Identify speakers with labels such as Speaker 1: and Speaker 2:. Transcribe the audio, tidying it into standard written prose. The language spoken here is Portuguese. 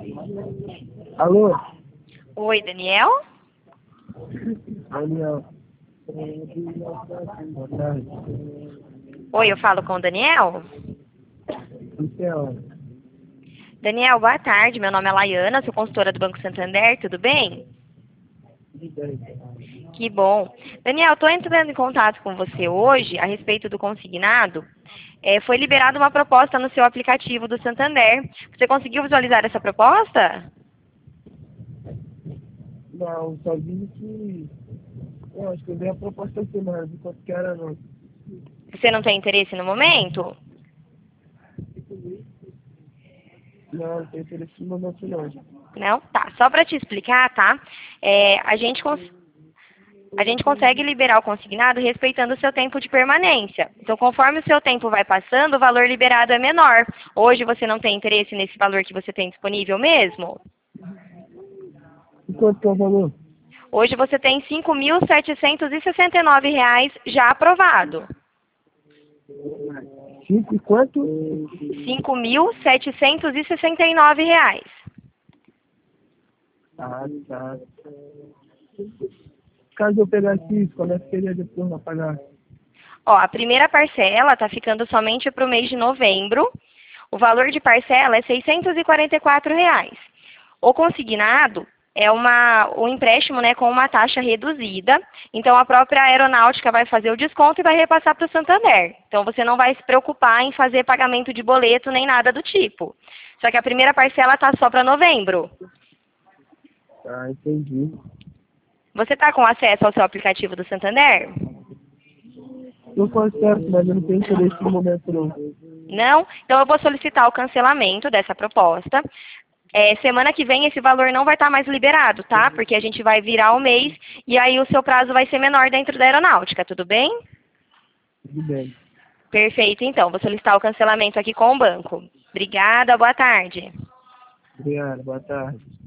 Speaker 1: Alô?
Speaker 2: Oi, Daniel?
Speaker 1: Daniel. Boa tarde.
Speaker 2: Oi, eu falo com o Daniel?
Speaker 1: Então,
Speaker 2: Daniel, boa tarde. Meu nome é Laiana, sou consultora do Banco Santander, tudo bem?
Speaker 1: tudo bem.
Speaker 2: Que bom. Daniel, estou entrando em contato com você hoje a respeito do consignado. Foi liberada uma proposta no seu aplicativo do Santander. Você conseguiu visualizar essa proposta?
Speaker 1: Não, só vi que... Eu acho que eu dei a proposta aqui, mas não vi quanto que era, não.
Speaker 2: Você não tem interesse no momento?
Speaker 1: Não tem interesse no momento, não.
Speaker 2: Não? Tá. Só para te explicar, tá? A gente consegue liberar o consignado respeitando o seu tempo de permanência. Então, conforme o seu tempo vai passando, o valor liberado é menor. Hoje você não tem interesse nesse valor que você tem disponível mesmo?
Speaker 1: E quanto que é o valor?
Speaker 2: Hoje você tem R$ 5.769 já aprovado.
Speaker 1: 5 e quanto?
Speaker 2: R$ 5.769.
Speaker 1: Ah, tá. Caso eu pegasse isso, como é que seria depois pra pagar?
Speaker 2: Ó, a primeira parcela está ficando somente para o mês de novembro. O valor de parcela é R$ 644. O consignado é um empréstimo, né, com uma taxa reduzida. Então, a própria aeronáutica vai fazer o desconto e vai repassar para o Santander. Então, você não vai se preocupar em fazer pagamento de boleto nem nada do tipo. Só que a primeira parcela está só para novembro.
Speaker 1: Ah, entendi.
Speaker 2: Você está com acesso ao seu aplicativo do Santander?
Speaker 1: Eu conserto, mas eu não tenho interesse no momento, não.
Speaker 2: Não? Então, eu vou solicitar o cancelamento dessa proposta. Semana que vem esse valor não vai estar mais liberado, tá? Porque a gente vai virar o mês e aí o seu prazo vai ser menor dentro da aeronáutica, tudo bem?
Speaker 1: Tudo bem.
Speaker 2: Perfeito, então. Vou solicitar o cancelamento aqui com o banco. Obrigada, boa tarde.
Speaker 1: Obrigado, boa tarde.